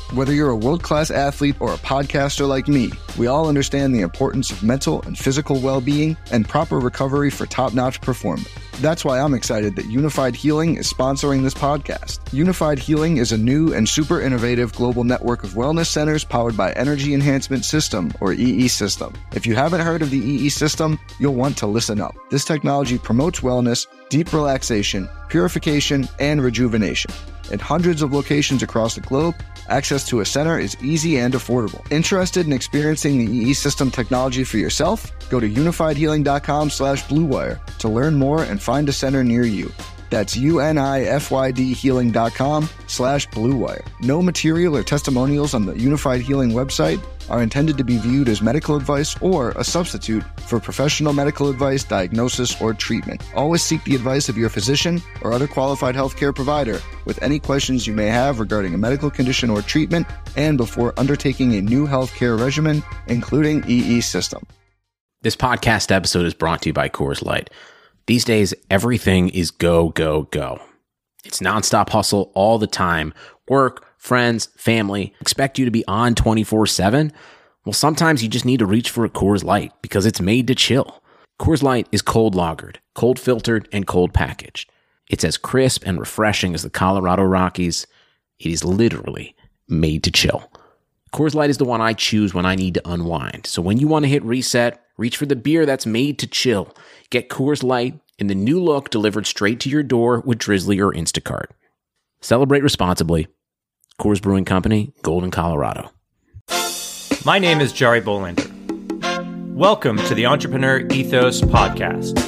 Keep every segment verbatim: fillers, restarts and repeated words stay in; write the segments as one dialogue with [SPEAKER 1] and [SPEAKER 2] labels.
[SPEAKER 1] Whether you're a world-class athlete or a podcaster like me, we all understand the importance of mental and physical well-being and proper recovery for top-notch performance. That's why I'm excited that Unified Healing is sponsoring this podcast. Unified Healing is a new and super innovative global network of wellness centers powered by Energy Enhancement System, or E E System. If you haven't heard of the E E System, you'll want to listen up. This technology promotes wellness, deep relaxation, purification, and rejuvenation. In hundreds of locations across the globe, access to a center is easy and affordable. Interested in experiencing the E E System technology for yourself? Go to unifiedhealing.com slash bluewire to learn more and find a center near you. That's U-N-I-F-Y-D healing.com slash bluewire. No material or testimonials on the Unified Healing website are intended to be viewed as medical advice or a substitute for professional medical advice, diagnosis, or treatment. Always seek the advice of your physician or other qualified healthcare provider with any questions you may have regarding a medical condition or treatment and before undertaking a new healthcare regimen, including E E System.
[SPEAKER 2] This podcast episode is brought to you by Coors Light. These days, everything is go, go, go. It's nonstop hustle all the time. Work, friends, family expect you to be on twenty-four seven. Well, sometimes you just need to reach for a Coors Light because it's made to chill. Coors Light is cold lagered, cold filtered, and cold packaged. It's as crisp and refreshing as the Colorado Rockies. It is literally made to chill. Coors Light is the one I choose when I need to unwind. So when you want to hit reset, reach for the beer that's made to chill. Get Coors Light in the new look delivered straight to your door with Drizzly or Instacart. Celebrate responsibly. Coors Brewing Company, Golden, Colorado.
[SPEAKER 3] My name is Jari Bolander. Welcome to the Entrepreneur Ethos Podcast.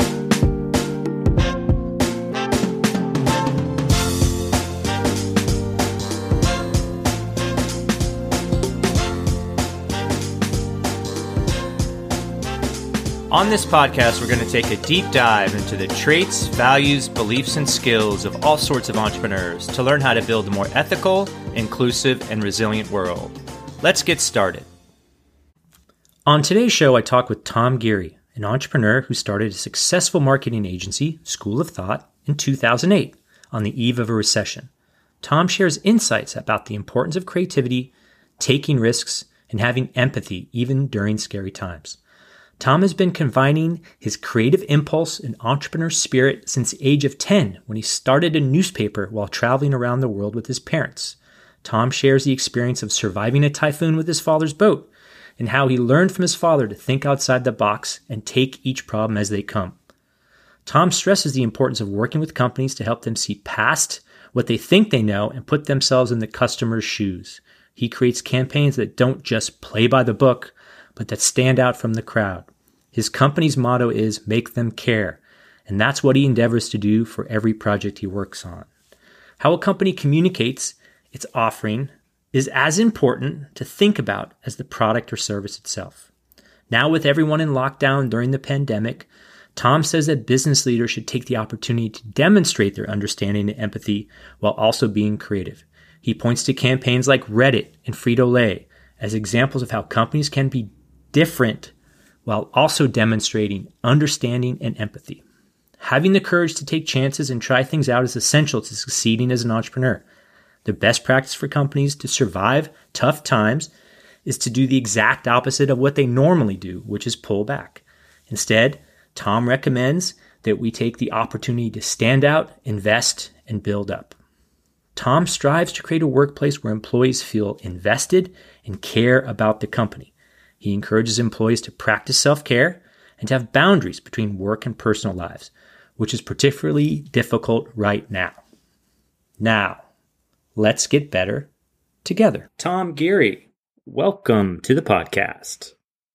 [SPEAKER 3] On this podcast, we're going to take a deep dive into the traits, values, beliefs, and skills of all sorts of entrepreneurs to learn how to build a more ethical, inclusive, and resilient world. Let's get started. On today's show, I talk with Tom Geary, an entrepreneur who started a successful marketing agency, School of Thought, in two thousand eight, on the eve of a recession. Tom shares insights about the importance of creativity, taking risks, and having empathy even during scary times. Tom has been combining his creative impulse and entrepreneur spirit since the age of ten when he started a newspaper while traveling around the world with his parents. Tom shares the experience of surviving a typhoon with his father's boat and how he learned from his father to think outside the box and take each problem as they come. Tom stresses the importance of working with companies to help them see past what they think they know and put themselves in the customer's shoes. He creates campaigns that don't just play by the book, but that stand out from the crowd. His company's motto is make them care, and that's what he endeavors to do for every project he works on. How a company communicates its offering is as important to think about as the product or service itself. Now, with everyone in lockdown during the pandemic, Tom says that business leaders should take the opportunity to demonstrate their understanding and empathy while also being creative. He points to campaigns like Reddit and Frito-Lay as examples of how companies can be different while also demonstrating understanding and empathy. Having the courage to take chances and try things out is essential to succeeding as an entrepreneur. The best practice for companies to survive tough times is to do the exact opposite of what they normally do, which is pull back. Instead, Tom recommends that we take the opportunity to stand out, invest, and build up. Tom strives to create a workplace where employees feel invested and care about the company. He encourages employees to practice self-care and to have boundaries between work and personal lives, which is particularly difficult right now. Now, let's get better together. Tom Geary, welcome to the podcast.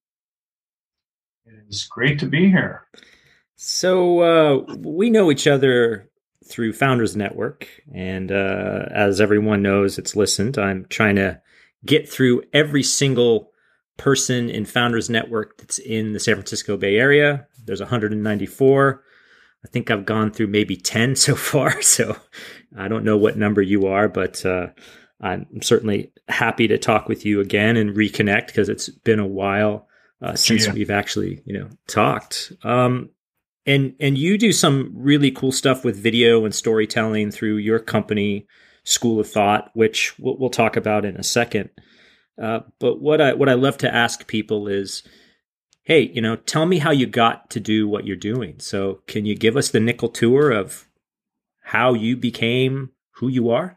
[SPEAKER 4] It's great to be here.
[SPEAKER 3] So uh, we know each other through Founders Network, and uh, as everyone knows, it's listened. I'm trying to get through every single person in Founders Network that's in the San Francisco Bay Area. There's one hundred ninety-four. I think I've gone through maybe ten so far, so I don't know what number you are, but uh, I'm certainly happy to talk with you again and reconnect because it's been a while uh, since yeah. we've actually, you know, talked. Um, and and you do some really cool stuff with video and storytelling through your company, school of thought, which we'll, we'll talk about in a second. Uh, but what I what I love to ask people is, hey, you know, tell me how you got to do what you're doing. So can you give us the nickel tour of how you became who you are?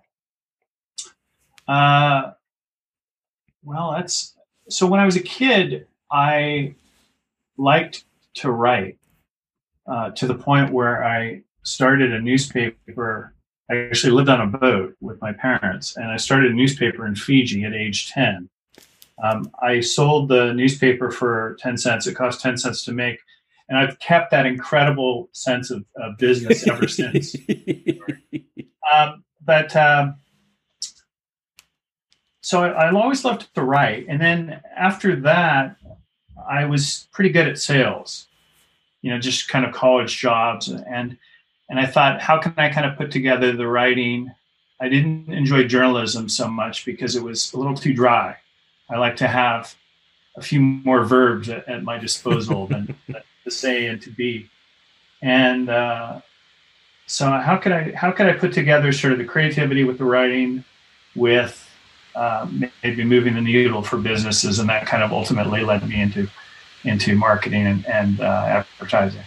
[SPEAKER 4] Uh, well, that's so. When I was a kid, I liked to write uh, to the point where I started a newspaper. I actually lived on a boat with my parents, and I started a newspaper in Fiji at age ten. Um, I sold the newspaper for ten cents. It cost ten cents to make. And I've kept that incredible sense of, of business ever since. um, but um, so I, I always loved to write. And then after that, I was pretty good at sales, you know, just kind of college jobs. And and I thought, how can I kind of put together the writing? I didn't enjoy journalism so much because it was a little too dry. I like to have a few more verbs at, at my disposal than, than to say and to be. And uh, so how could I how could I put together sort of the creativity with the writing with uh, maybe moving the needle for businesses, and that kind of ultimately led me into into marketing and, and uh, advertising.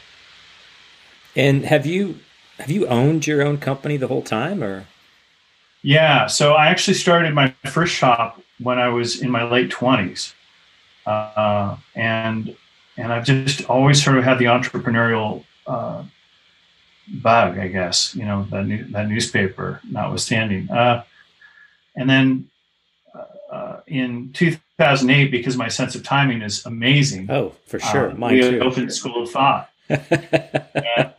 [SPEAKER 3] And have you have you owned your own company the whole time, or?
[SPEAKER 4] Yeah, so I actually started my first shop when I was in my late twenties, uh, and and I've just always sort of had the entrepreneurial uh, bug, I guess. You know, that new, that newspaper notwithstanding. Uh, and then uh, in two thousand eight, because my sense of timing is amazing.
[SPEAKER 3] Oh, for sure,
[SPEAKER 4] uh,
[SPEAKER 3] mine
[SPEAKER 4] we
[SPEAKER 3] too.
[SPEAKER 4] opened School of Thought, and, and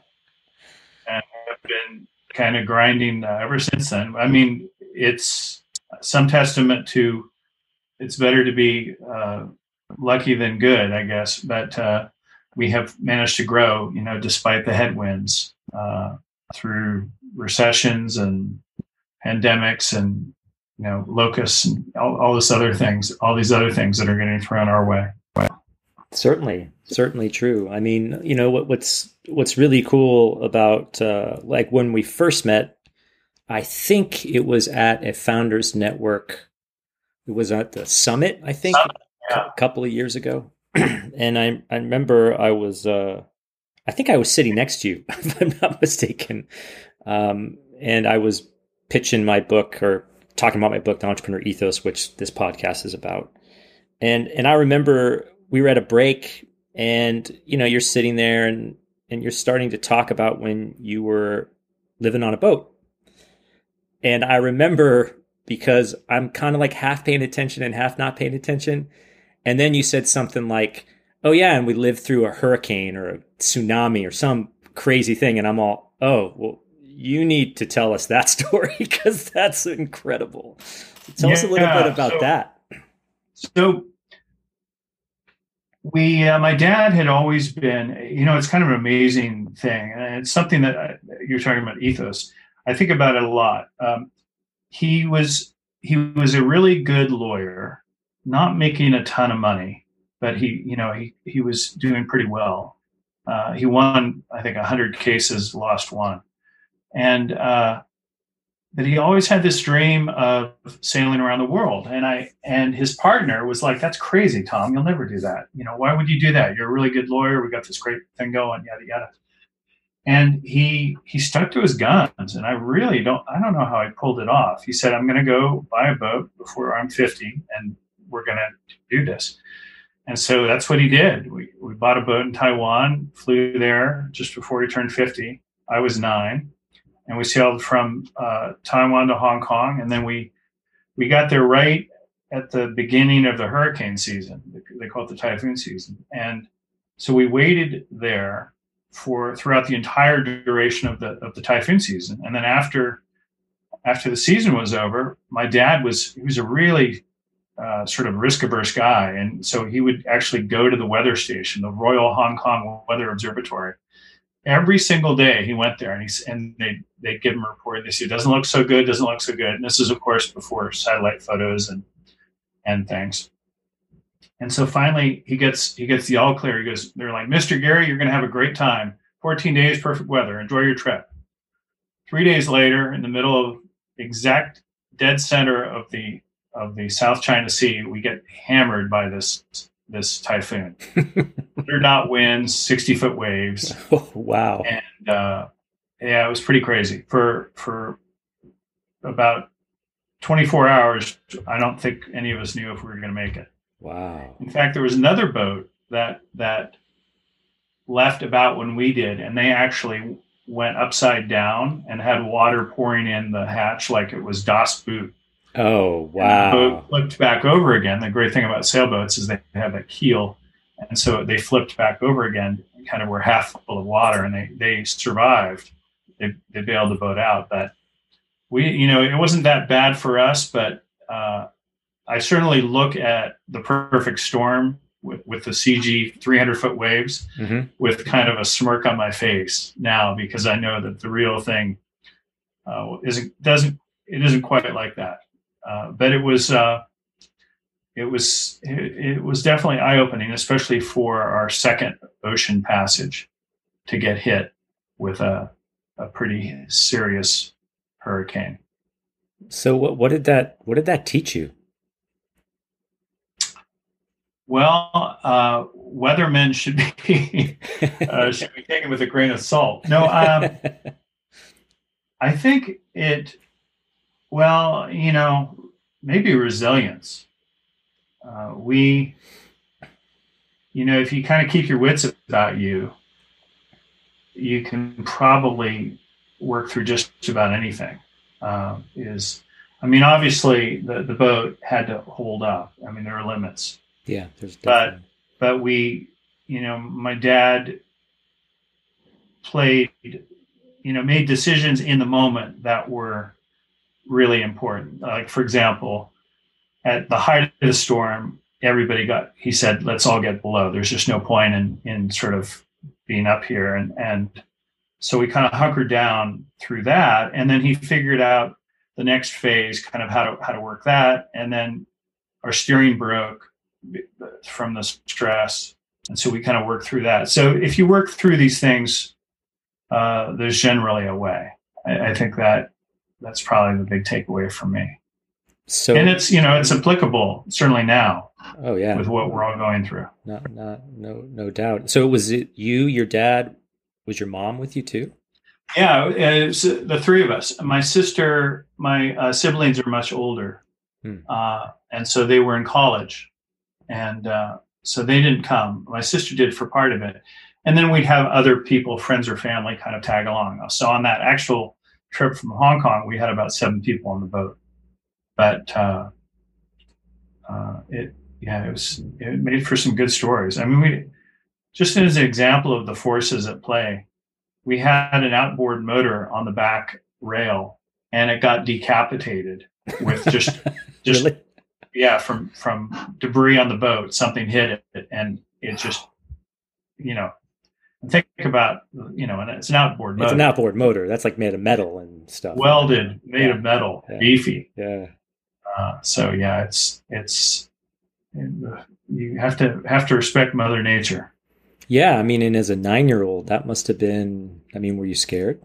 [SPEAKER 4] I've been kind of grinding uh, ever since then. I mean, it's some testament to it's better to be uh, lucky than good, I guess. But uh, we have managed to grow, you know, despite the headwinds uh, through recessions and pandemics and, you know, locusts and all, all this other things, all these other things that are getting thrown our way.
[SPEAKER 3] Certainly, certainly true. I mean, you know, what, what's what's really cool about uh, like when we first met, I think it was at a Founders Network. It was at the summit, I think,
[SPEAKER 4] Summit, yeah.
[SPEAKER 3] a couple of years ago. And I I remember I was, uh, I think I was sitting next to you, if I'm not mistaken. Um, and I was pitching my book or talking about my book, The Entrepreneur Ethos, which this podcast is about. And and I remember we were at a break, and you know, you're sitting there and and you're starting to talk about when you were living on a boat. And I remember, because I'm kind of like half paying attention and half not paying attention. And then you said something like, oh yeah, and we lived through a hurricane or a tsunami or some crazy thing. And I'm all, oh, well, you need to tell us that story, because that's incredible. Tell yeah, us a little bit about
[SPEAKER 4] so,
[SPEAKER 3] that.
[SPEAKER 4] So we, uh, my dad had always been, you know, it's kind of an amazing thing. And it's something that I, you're talking about ethos. I think about it a lot. Um, he was, he was a really good lawyer, not making a ton of money, but he, you know, he, he was doing pretty well. Uh, he won, I think, a hundred cases, lost one. And, uh, but he always had this dream of sailing around the world. And I, and his partner was like, that's crazy, Tom, you'll never do that. You know, why would you do that? You're a really good lawyer. We got this great thing going, yada, yada. And he, he stuck to his guns. And I really don't, I don't know how I pulled it off. He said, I'm going to go buy a boat before I'm fifty, and we're going to do this. And so that's what he did. We, we bought a boat in Taiwan, flew there just before he turned fifty. I was nine. And we sailed from uh, Taiwan to Hong Kong, and then we we got there right at the beginning of the hurricane season. They call it the typhoon season, and so we waited there for throughout the entire duration of the of the typhoon season. And then after after the season was over, my dad was he was a really uh, sort of risk-averse guy, and so he would actually go to the weather station, the Royal Hong Kong Weather Observatory. Every single day he went there, and he's and they they give him a report. They say it doesn't look so good, doesn't look so good. And this is, of course, before satellite photos and and things. And so finally he gets he gets the all clear. He goes, they're like, Mister Gary, you're going to have a great time. fourteen days, perfect weather. Enjoy your trip. Three days later, in the middle of exact dead center of the of the South China Sea. We get hammered by this this typhoon. Hundred knot winds, sixty foot waves.
[SPEAKER 5] Oh, wow!
[SPEAKER 4] And uh, yeah, it was pretty crazy for for about twenty-four hours. I don't think any of us knew if we were going to make it.
[SPEAKER 5] Wow!
[SPEAKER 4] In fact, there was another boat that that left about when we did, and they actually went upside down and had water pouring in the hatch like it was Das Boot.
[SPEAKER 5] Oh, wow.
[SPEAKER 4] And the boat flipped back over again. The great thing about sailboats is they have a keel. And so they flipped back over again, kind of were half full of water, and they, they survived. They, they bailed the boat out. But we, you know, it wasn't that bad for us, but uh, I certainly look at the perfect storm with, with the C G three hundred foot waves mm-hmm. with kind of a smirk on my face now, because I know that the real thing uh, isn't doesn't it isn't quite like that. Uh, but it was uh, it was it, it was definitely eye opening, especially for our second ocean passage, to get hit with a a pretty serious hurricane.
[SPEAKER 5] So what what did that what did that teach you?
[SPEAKER 4] Well, uh, weathermen should be uh, should be taken with a grain of salt. No, um, I think it. Well, you know, maybe resilience. Uh, we, you know, if you kind of keep your wits about you, you can probably work through just about anything. Uh, is, I mean, obviously the the boat had to hold up. I mean, there are limits.
[SPEAKER 5] Yeah, there's
[SPEAKER 4] but but we, you know, my dad played, you know, made decisions in the moment that were really important. Like, for example, at the height of the storm, everybody got, he said, let's all get below. There's just no point in in sort of being up here. And and so we kind of hunkered down through that. And then he figured out the next phase, kind of how to how to work that. And then our steering broke from the stress, and so we kind of work through that. So if you work through these things, uh, there's generally a way. I, I think that that's probably the big takeaway for me. So, and it's you know it's applicable certainly now.
[SPEAKER 5] Oh yeah,
[SPEAKER 4] with what we're all going through.
[SPEAKER 5] Not not no no doubt. So was it you, your dad, was your mom with you too?
[SPEAKER 4] Yeah, it was the three of us. My sister, my uh, siblings are much older, hmm. uh, and so they were in college. And uh, so they didn't come. My sister did for part of it. And then we'd have other people, friends or family, kind of tag along. So on that actual trip from Hong Kong, we had about seven people on the boat. But uh, uh, it, yeah, it was, it made for some good stories. I mean, we, just as an example of the forces at play, we had an outboard motor on the back rail, and it got decapitated with just, just, really? Yeah, from, from debris on the boat. Something hit it, and it just, you know, think about, you know, and it's an outboard motor.
[SPEAKER 5] It's an outboard motor. That's like made of metal and stuff.
[SPEAKER 4] Welded, made
[SPEAKER 5] yeah.
[SPEAKER 4] of metal,
[SPEAKER 5] yeah.
[SPEAKER 4] beefy.
[SPEAKER 5] Yeah.
[SPEAKER 4] Uh, so yeah, it's it's you have to have to respect Mother Nature.
[SPEAKER 5] Yeah, I mean, and as a nine-year-old, that must have been. I mean, were you scared?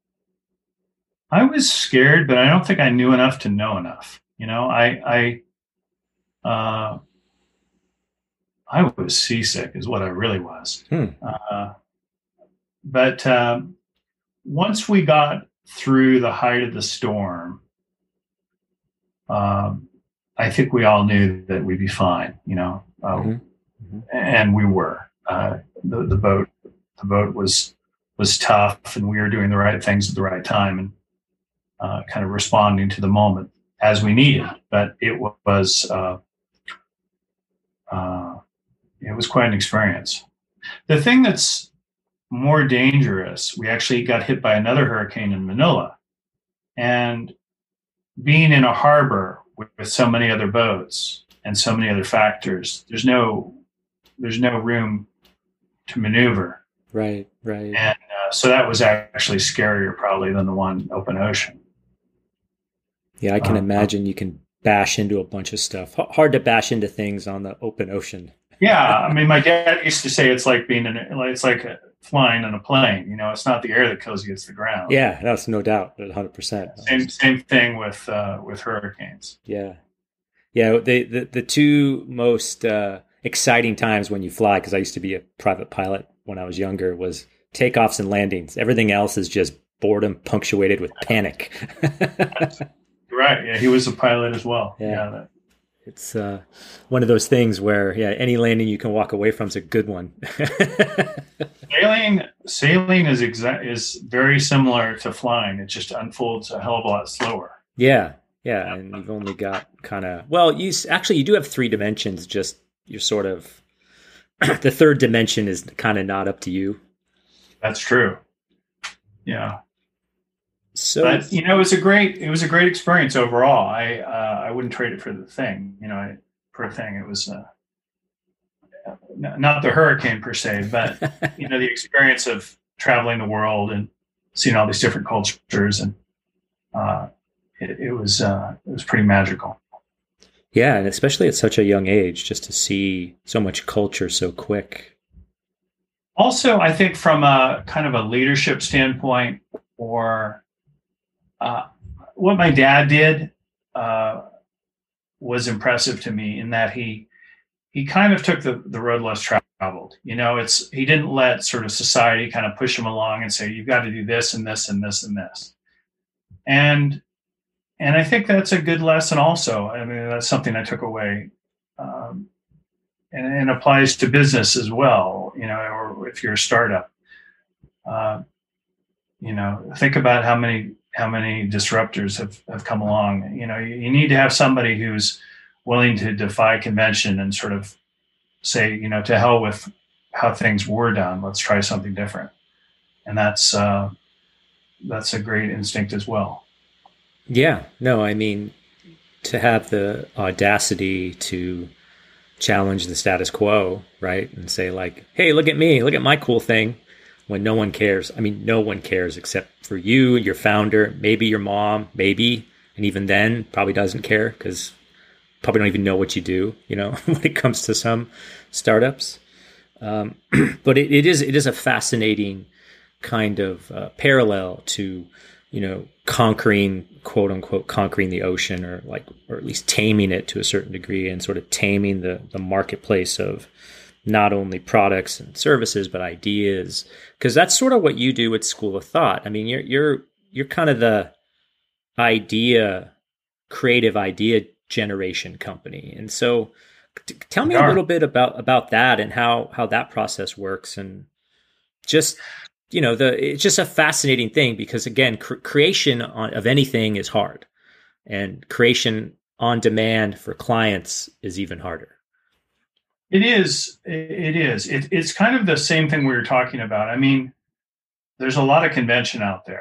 [SPEAKER 4] I was scared, but I don't think I knew enough to know enough. You know, I I. Uh, I was seasick is what I really was.
[SPEAKER 5] Hmm.
[SPEAKER 4] Uh, but uh, once we got through the height of the storm, um, I think we all knew that we'd be fine, you know, uh,
[SPEAKER 5] mm-hmm. Mm-hmm.
[SPEAKER 4] and we were. Uh, the, the boat, the boat was was tough, and we were doing the right things at the right time, and uh, kind of responding to the moment as we needed. But it was. Uh, uh, It was quite an experience. The thing that's more dangerous, we actually got hit by another hurricane in Manila. And being in a harbor with, with so many other boats and so many other factors, there's no there's no room to maneuver.
[SPEAKER 5] Right, right.
[SPEAKER 4] And uh, so that was actually scarier probably than the one open ocean.
[SPEAKER 5] Yeah, I can
[SPEAKER 4] uh,
[SPEAKER 5] imagine you can bash into a bunch of stuff. H- hard to bash into things on the open ocean.
[SPEAKER 4] Yeah, I mean, my dad used to say it's like being in, it's like a, flying in a plane. You know, it's not the air that kills you; it's the ground.
[SPEAKER 5] Yeah, that's no doubt, one hundred percent.
[SPEAKER 4] Same same thing with uh, with hurricanes.
[SPEAKER 5] Yeah, yeah. They, the the two most uh, exciting times when you fly, because I used to be a private pilot when I was younger, was takeoffs and landings. Everything else is just boredom punctuated with panic.
[SPEAKER 4] Right. Yeah, he was a pilot as well.
[SPEAKER 5] Yeah.
[SPEAKER 4] yeah that,
[SPEAKER 5] It's uh, one of those things where, yeah, any landing you can walk away from is a good one.
[SPEAKER 4] sailing, sailing is exa- is very similar to flying. It just unfolds a hell of a lot slower.
[SPEAKER 5] Yeah, yeah, and you've only got kind of well, you s- actually you do have three dimensions. Just you're sort of the third dimension is kind of not up to you.
[SPEAKER 4] That's true. Yeah.
[SPEAKER 5] So
[SPEAKER 4] But you know, it was a great it was a great experience overall. I uh, I wouldn't trade it for the thing. You know, I, for a thing, it was uh, n- not the hurricane per se, but you know, the experience of traveling the world and seeing all these different cultures, and uh, it, it was uh, it was pretty magical.
[SPEAKER 5] yeah, and especially at such a young age, just to see so much culture so quick.
[SPEAKER 4] Also, I think from a kind of a leadership standpoint, or uh, what my dad did uh, was impressive to me in that he he kind of took the, the road less traveled. You know, it's he didn't let sort of society kind of push him along and say, you've got to do this and this and this and this. And and I think that's a good lesson also. I mean, that's something I took away. Um, and, and applies to business as well, you know, or if you're a startup. Uh, you know, think about how many how many disruptors have, have come along. You know, you, you need to have somebody who's willing to defy convention and sort of say, you know, to hell with how things were done. Let's try something different. And that's uh, that's a great instinct as well.
[SPEAKER 5] Yeah, no, I mean, to have the audacity to challenge the status quo, right? And say like, hey, look at me, look at my cool thing, when no one cares. I mean, no one cares except for you, your founder, maybe your mom, maybe. And even then probably doesn't care because probably don't even know what you do, you know, when it comes to some startups. Um, but it, it is it is a fascinating kind of uh, parallel to, you know, conquering, quote unquote, conquering the ocean, or like, or at least taming it to a certain degree, and sort of taming the the marketplace of not only products and services, but ideas. Because that's sort of what you do at School of Thought. I mean, you're you're you're kind of the idea, creative idea generation company. And so t- tell me a little bit about about that and how how that process works. And just, you know, the it's just a fascinating thing because, again, cr- creation on, of anything is hard, and creation on demand for clients is even harder.
[SPEAKER 4] It is. It is. It, it's kind of the same thing we were talking about. I mean, there's a lot of convention out there,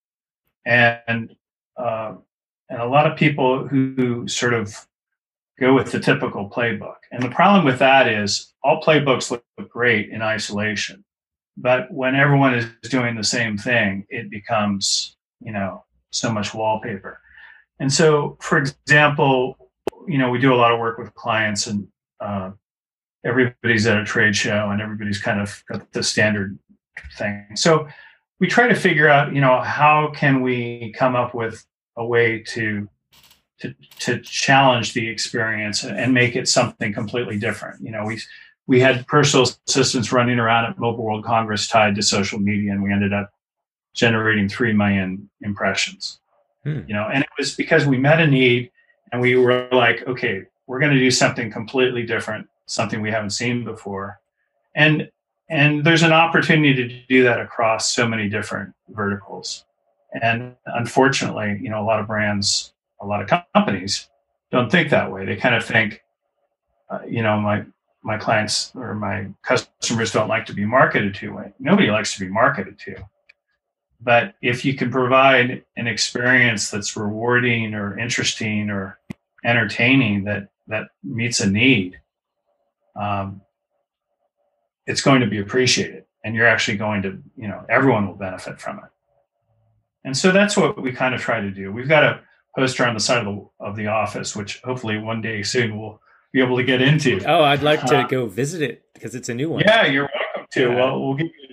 [SPEAKER 4] and uh, and a lot of people who, who sort of go with the typical playbook. And the problem with that is all playbooks look, look great in isolation, but when everyone is doing the same thing, it becomes, you know, so much wallpaper. And so, for example, you know, we do a lot of work with clients, and uh, everybody's at a trade show and everybody's kind of got the standard thing. So we try to figure out, you know, how can we come up with a way to to to challenge the experience and make it something completely different. You know, we we had personal assistants running around at Mobile World Congress tied to social media, and we ended up generating three million impressions. Hmm. You know, and it was because we met a need, and we were like, okay, we're going to do something completely different, something we haven't seen before. And and there's an opportunity to do that across so many different verticals. And unfortunately, you know, a lot of brands, a lot of companies don't think that way. They kind of think, uh, you know, my my clients or my customers don't like to be marketed to. Nobody likes to be marketed to. But if you can provide an experience that's rewarding or interesting or entertaining that that meets a need, um, it's going to be appreciated, and you're actually going to, you know, everyone will benefit from it. And so that's what we kind of try to do. We've got a poster on the side of the of the office, which hopefully one day soon we'll be able to get into.
[SPEAKER 5] Oh, I'd like to uh, go visit it because it's a new one.
[SPEAKER 4] Yeah, you're welcome to.
[SPEAKER 5] Yeah.
[SPEAKER 4] Well, we'll give you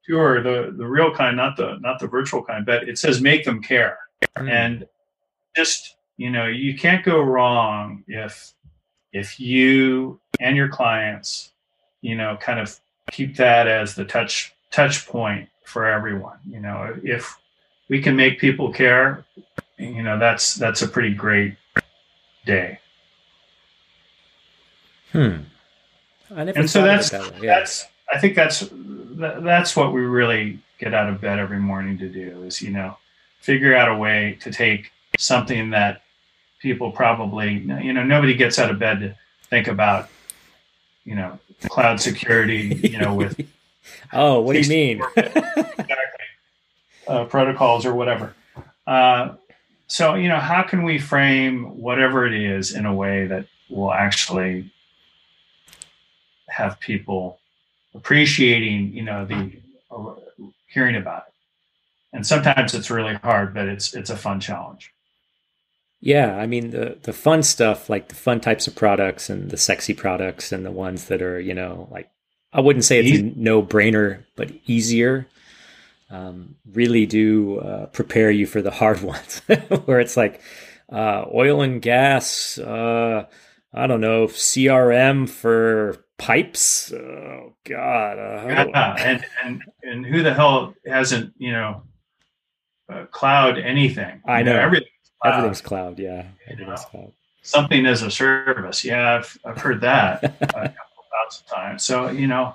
[SPEAKER 4] pure, the the real kind, not the not the virtual kind, but it says make them care. Mm. And just, you know, you can't go wrong if if you and your clients, you know, kind of keep that as the touch touch point for everyone. You know, if we can make people care, you know, that's that's a pretty great day.
[SPEAKER 5] Hmm. I never
[SPEAKER 4] and so that's
[SPEAKER 5] that yeah.
[SPEAKER 4] that's I think that's that's what we really get out of bed every morning to do is, you know, figure out a way to take something that people probably, you know, nobody gets out of bed to think about, you know, cloud security, you know, with
[SPEAKER 5] oh, what do you mean?
[SPEAKER 4] exactly. Uh, protocols or whatever. Uh, so, you know, how can we frame whatever it is in a way that will actually have people appreciating, you know, the uh, hearing about it. And sometimes it's really hard, but it's it's a fun challenge.
[SPEAKER 5] Yeah, I mean the the fun stuff, like the fun types of products and the sexy products and the ones that are, you know, like I wouldn't say it's Easy. a no brainer, but easier. Um, really do uh, prepare you for the hard ones, where it's like uh, oil and gas. Uh, I don't know, C R M for pipes. Oh God! Uh,
[SPEAKER 4] yeah, and and and who the hell hasn't, you know, uh, cloud anything?
[SPEAKER 5] I
[SPEAKER 4] you
[SPEAKER 5] know,
[SPEAKER 4] know everything's cloud.
[SPEAKER 5] Everything's cloud. Yeah, everything's
[SPEAKER 4] you know?
[SPEAKER 5] cloud.
[SPEAKER 4] Something as a service. Yeah, I've I've heard that a couple thousand times. So, you know,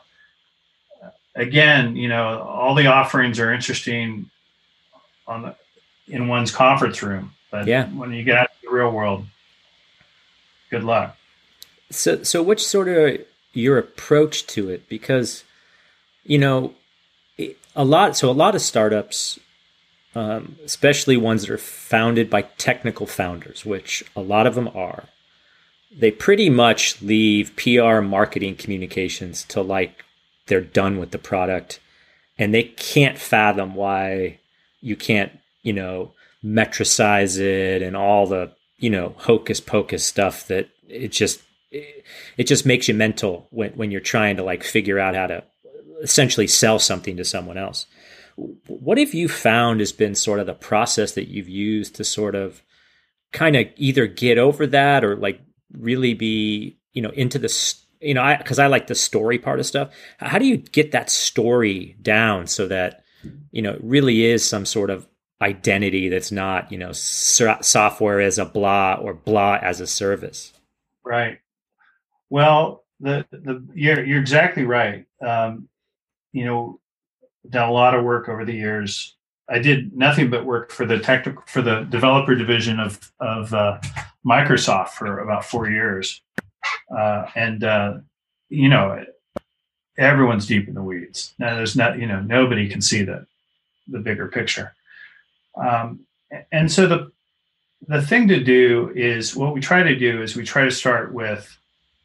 [SPEAKER 4] again, you know, all the offerings are interesting on the in one's conference room, but
[SPEAKER 5] yeah.
[SPEAKER 4] when you get out to the real world, good luck.
[SPEAKER 5] So, so what's sort of your approach to it? Because, you know, a lot. So, a lot of startups, um, especially ones that are founded by technical founders, which a lot of them are, they pretty much leave P R, marketing, communications till like they're done with the product, and they can't fathom why you can't, you know, metricize it and all the, you know, hocus pocus stuff that it just, it, it just makes you mental when, when you're trying to like figure out how to essentially sell something to someone else. What have you found has been sort of the process that you've used to sort of kind of either get over that or like really be, you know, into the, you know, I, cause I like the story part of stuff. How do you get that story down so that, you know, it really is some sort of identity that's not, you know, so- software as a blah or blah as a service?
[SPEAKER 4] Right. Well, the, the, you're, you're exactly right. Um, you know, done a lot of work over the years. I did nothing but work for the technical, for the developer division of, of, uh, Microsoft for about four years. Uh, and, uh, you know, everyone's deep in the weeds. Now there's not, you know, nobody can see the, the bigger picture. Um, and so the, the thing to do is what we try to do is we try to start with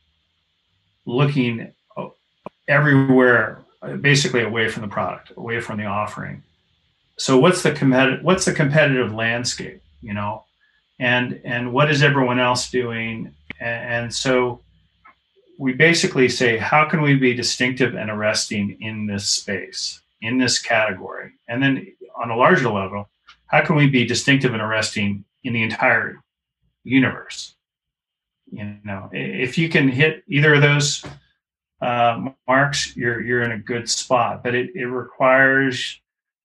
[SPEAKER 4] looking everywhere, basically away from the product, away from the offering. So what's the competitive, what's the competitive landscape, you know, and, and what is everyone else doing? And, and so we basically say, how can we be distinctive and arresting in this space, in this category? And then on a larger level, how can we be distinctive and arresting in the entire universe? You know, if you can hit either of those uh, marks, you're you're in a good spot. But it, it requires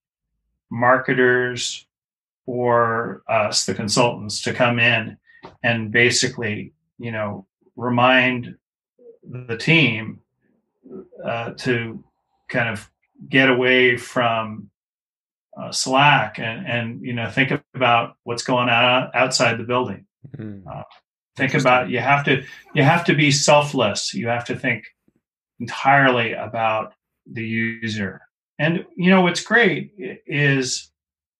[SPEAKER 4] marketers or us, the consultants, to come in and basically, you know, remind the team uh, to kind of get away from uh, Slack and, and, you know, think about what's going on outside the building. Mm-hmm. Uh, think about, you have to, you have to be selfless. You have to think entirely about the user. And, you know, what's great is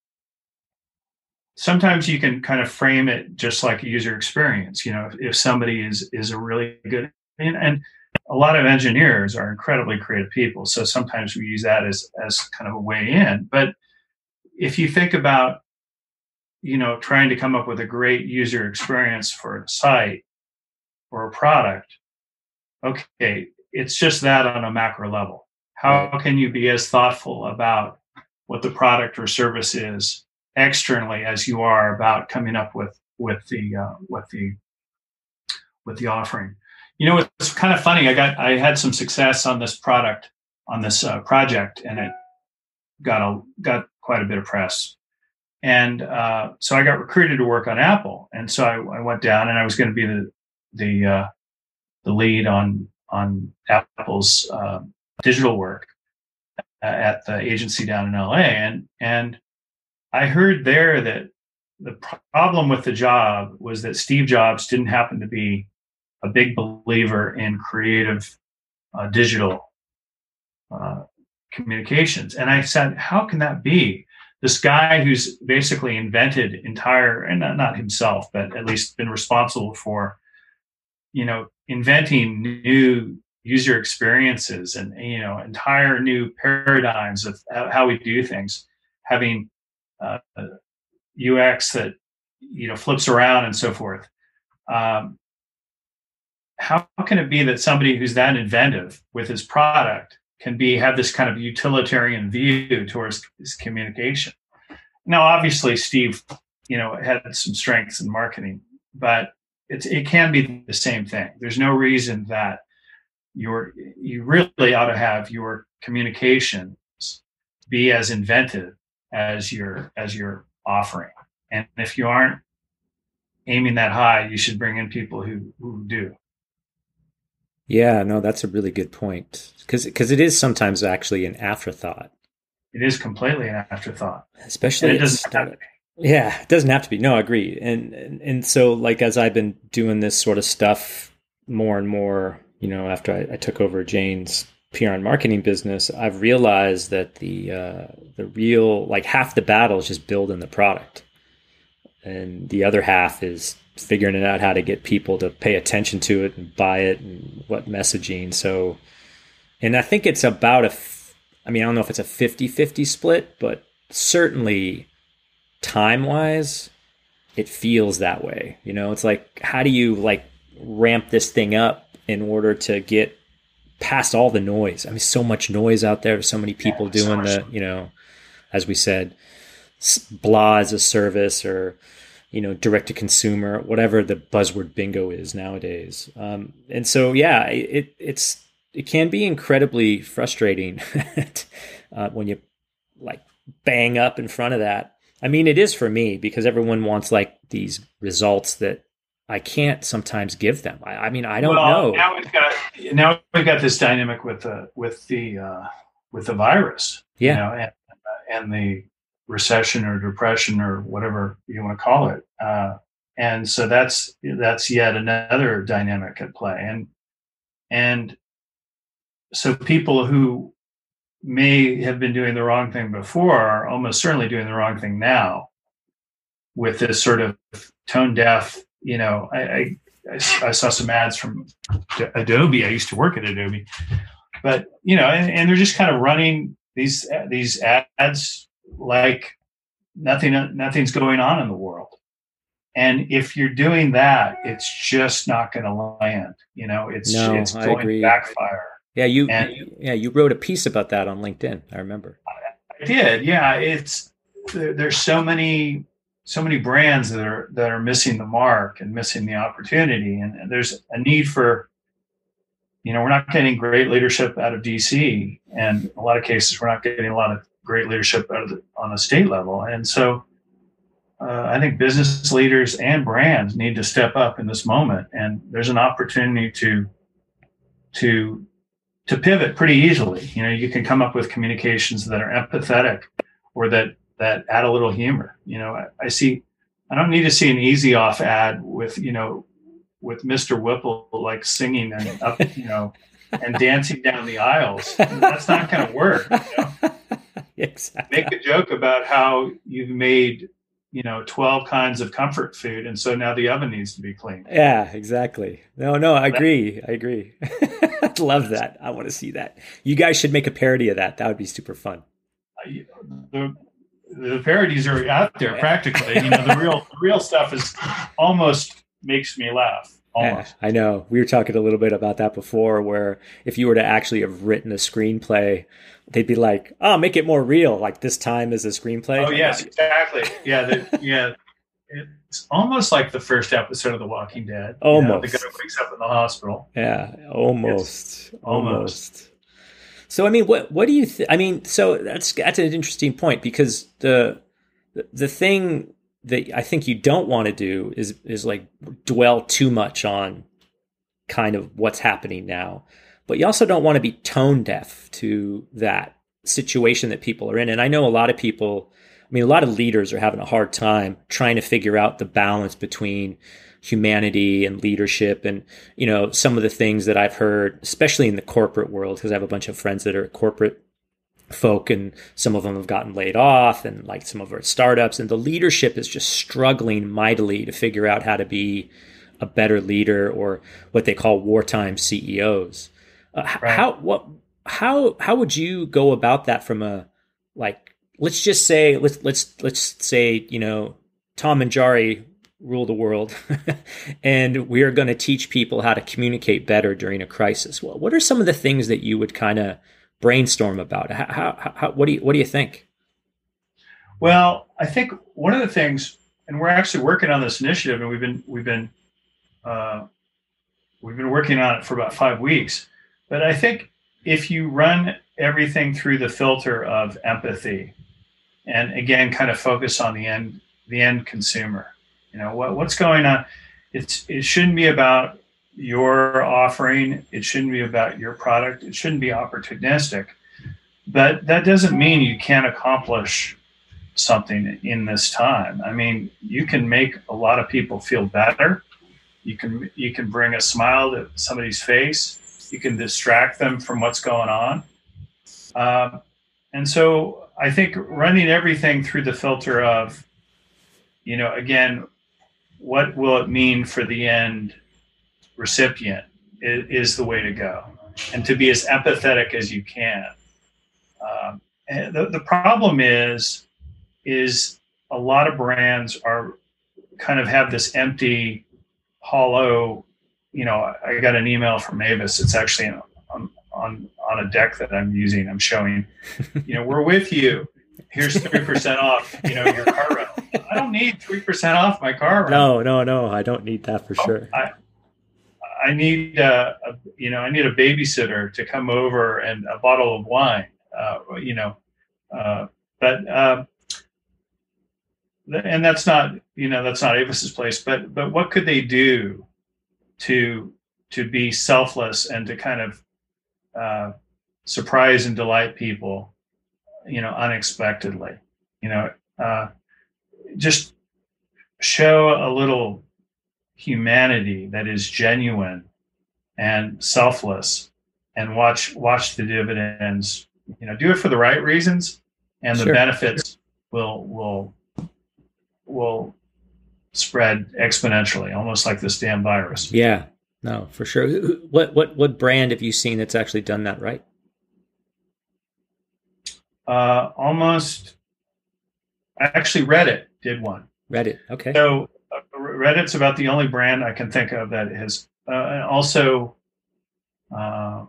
[SPEAKER 4] sometimes you can kind of frame it just like a user experience. You know, if, if somebody is, is a really good, and, and a lot of engineers are incredibly creative people. So sometimes we use that as, as kind of a way in. But if you think about, you know, trying to come up with a great user experience for a site or a product, okay, it's just that on a macro level. How
[SPEAKER 5] Right.
[SPEAKER 4] can you be as thoughtful about what the product or service is externally as you are about coming up with with the uh, with the with the offering? You know, it's kind of funny. I got I had some success on this product on this uh, project, and it got a got quite a bit of press. And uh, so I got recruited to work on Apple, and so I, I went down, and I was going to be the the uh, the lead on on Apple's uh, digital work at the agency down in L A. And and I heard there that the problem with the job was that Steve Jobs didn't happen to be a big believer in creative uh, digital uh, communications. And I said, how can that be? This guy who's basically invented entire, and not, not himself, but at least been responsible for, you know, inventing new user experiences and, you know, entire new paradigms of how we do things, having uh, U X that, you know, flips around and so forth. Um, how can it be that somebody who's that inventive with his product can be have this kind of utilitarian view towards his communication? Now, obviously, Steve, you know, had some strengths in marketing, but it's it can be the same thing. There's no reason that your you really ought to have your communications be as inventive as your as your offering. And if you aren't aiming that high, you should bring in people who who do.
[SPEAKER 5] Yeah, no, that's a really good point. Because because it is sometimes actually an afterthought.
[SPEAKER 4] It is completely an afterthought.
[SPEAKER 5] Especially
[SPEAKER 4] And it
[SPEAKER 5] at
[SPEAKER 4] doesn't have to
[SPEAKER 5] startup. Yeah, it doesn't have to be. No, I agree. And, and and so like as I've been doing this sort of stuff more and more, you know, after I, I took over Jane's P R and marketing business, I've realized that the uh, the real like half the battle is just building the product, and the other half is figuring it out how to get people to pay attention to it and buy it and what messaging. So, and I think it's about a, I mean, I don't know if it's a fifty-fifty split, but certainly time-wise, it feels that way. You know, it's like, how do you like ramp this thing up in order to get past all the noise? I mean, so much noise out there, so many people
[SPEAKER 4] Yeah,
[SPEAKER 5] doing
[SPEAKER 4] so
[SPEAKER 5] the, you know, as we said, blah as a service or, you know, direct to consumer, whatever the buzzword bingo is nowadays. Um, and so, yeah, it, it's, it can be incredibly frustrating uh, when you like bang up in front of that. I mean, it is for me because everyone wants like these results that I can't sometimes give them. I, I mean, I don't
[SPEAKER 4] well,
[SPEAKER 5] know.
[SPEAKER 4] Now we've got now we've got this dynamic with the with the uh, with the virus,
[SPEAKER 5] Yeah.
[SPEAKER 4] you know, and, and the recession or depression or whatever you want to call it, uh, and so that's that's yet another dynamic at play, and and so people who may have been doing the wrong thing before are almost certainly doing the wrong thing now with this sort of tone deaf. You know, I, I, I saw some ads from Adobe. I used to work at Adobe, but you know, and, and they're just kind of running these these ads like nothing nothing's going on in the world. And if you're doing that, it's just not going to land. You know, it's
[SPEAKER 5] No,
[SPEAKER 4] it's
[SPEAKER 5] I
[SPEAKER 4] going
[SPEAKER 5] agree.
[SPEAKER 4] to backfire.
[SPEAKER 5] Yeah, you,
[SPEAKER 4] And-
[SPEAKER 5] yeah, you wrote a piece about that on LinkedIn. I remember.
[SPEAKER 4] I did, yeah. It's there, there's so many so many brands that are that are missing the mark and missing the opportunity, and, and there's a need for, you know, we're not getting great leadership out of D C, and in a lot of cases we're not getting a lot of great leadership out of the, on the state level, and so uh, I think business leaders and brands need to step up in this moment, and there's an opportunity to to to pivot pretty easily. You know, you can come up with communications that are empathetic or that, that add a little humor. You know, I, I see, I don't need to see an easy off ad with, you know, with Mister Whipple, like singing and up, you know, and dancing down the aisles. That's not going to work. You know?
[SPEAKER 5] Exactly.
[SPEAKER 4] Make a joke about how you've made, you know, twelve kinds of comfort food, and so now the oven needs to be cleaned.
[SPEAKER 5] Yeah, exactly. No, no, I agree. I agree. I love that. I want to see that. You guys should make a parody of that. That would be super fun.
[SPEAKER 4] The, the parodies are out there practically. You know, the real the real stuff is almost makes me laugh. almost.
[SPEAKER 5] Yeah, I know. We were talking a little bit about that before, where if you were to actually have written a screenplay, they'd be like, "Oh, make it more real. Like this time is a screenplay."
[SPEAKER 4] Oh yes, exactly. Yeah, the, yeah. It's almost like the first episode of The Walking Dead.
[SPEAKER 5] Almost.
[SPEAKER 4] You know, the guy wakes up in the hospital.
[SPEAKER 5] Yeah, almost,
[SPEAKER 4] almost.
[SPEAKER 5] almost. So, I mean, what what do you? Th- I mean, so that's that's an interesting point, because the the thing that I think you don't want to do is is like dwell too much on kind of what's happening now, but you also don't want to be tone deaf to that situation that people are in. And I know a lot of people. I mean, a lot of leaders are having a hard time trying to figure out the balance between humanity and leadership. And, you know, some of the things that I've heard, especially in the corporate world, because I have a bunch of friends that are corporate folk, and some of them have gotten laid off, and like some of our startups, and the leadership is just struggling mightily to figure out how to be a better leader, or what they call wartime C E Os. Uh, right. How, what, how, how would you go about that from a, like, let's just say, let's let's let's say, you know, Tom and Jari rule the world, and we are going to teach people how to communicate better during a crisis. Well, what are some of the things that you would kind of brainstorm about? How, how, how, what do you what do you think?
[SPEAKER 4] Well, I think one of the things, and we're actually working on this initiative, and we've been we've been uh, we've been working on it for about five weeks. But I think if you run everything through the filter of empathy, and again, kind of focus on the end, the end consumer. You know, what, what's going on? It's it shouldn't be about your offering. It shouldn't be about your product. It shouldn't be opportunistic. But that doesn't mean you can't accomplish something in this time. I mean, you can make a lot of people feel better. You can you can bring a smile to somebody's face. You can distract them from what's going on. Uh, and so I think running everything through the filter of, you know, again, what will it mean for the end recipient is, is the way to go, and to be as empathetic as you can. Um, and the, the problem is, is a lot of brands are kind of have this empty, hollow, you know, I got an email from Mavis. It's actually on, on, on a deck that I'm using. I'm showing, you know, we're with you. Here's three percent off, you know, your car rental. I don't need three percent off my car rental.
[SPEAKER 5] No, no, no. I don't need that for oh, sure.
[SPEAKER 4] I, I need, uh, a, you know, I need a babysitter to come over and a bottle of wine, uh, you know, uh, but, uh, and that's not, you know, that's not Avis's place, but, but what could they do to, to be selfless and to kind of, uh, surprise and delight people, you know, unexpectedly, you know, uh, just show a little humanity that is genuine and selfless, and watch, watch the dividends, you know, do it for the right reasons, and the sure. benefits will, will, will spread exponentially, almost like this damn virus.
[SPEAKER 5] Yeah, no, for sure. What, what, what brand have you seen that's actually done that right?
[SPEAKER 4] Uh, almost, actually Reddit did one.
[SPEAKER 5] Reddit, okay.
[SPEAKER 4] So uh, Reddit's about the only brand I can think of that has, uh, and also uh,